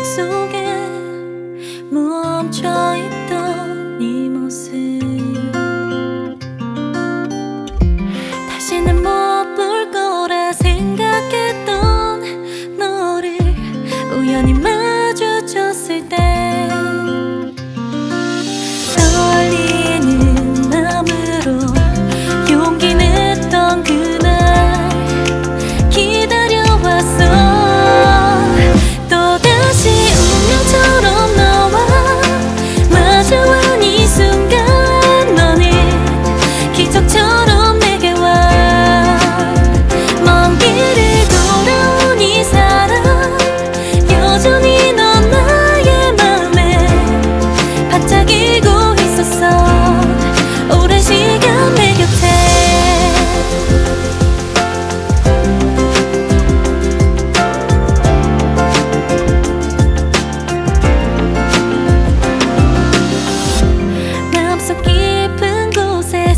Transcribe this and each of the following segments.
기억 속에 멈춰있던 이 모습 다시는 못 볼 거라 생각했던 너를 우연히 마주쳤을 때 떨리는 마음으로 용기 냈던 그날 기다려왔어. 또다시 운명처럼 너와 마주한 이 순간 너는 기적처럼 내게 와. 먼 길을 돌아온 이 사람 여전히 넌 나의 마음에 반짝이고 있었어. 오랜 시간 내 곁에 마음속 깊은 곳에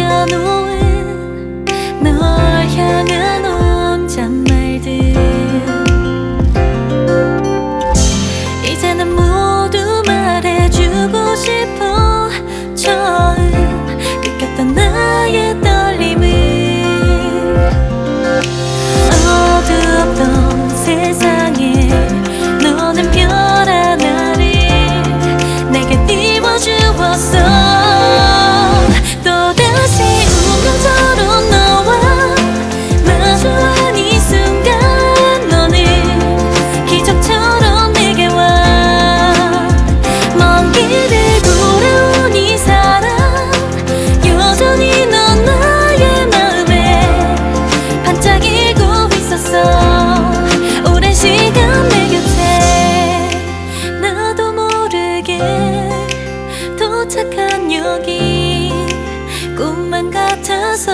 숨겨놓은 널 향한 혼잣말들 이제는 모두 말해주고 싶어. 처음 느꼈던 나의 떨림을 어두웠던 세상에 너는 별 하나를 내게 띄워주었어. 또다시 운명처럼 너와 마주한 이 순간 너는 기적처럼 내게 와. 먼 길을 돌아온 이 사람 여전히 넌 나의 마음에 반짝이고 있었어. 오랜 시간 내 곁에 나도 모르게 도착한 여기 꿈만 같아서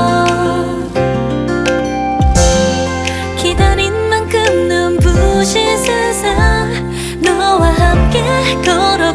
기다린 만큼 눈부신 세상 너와 함께 걸어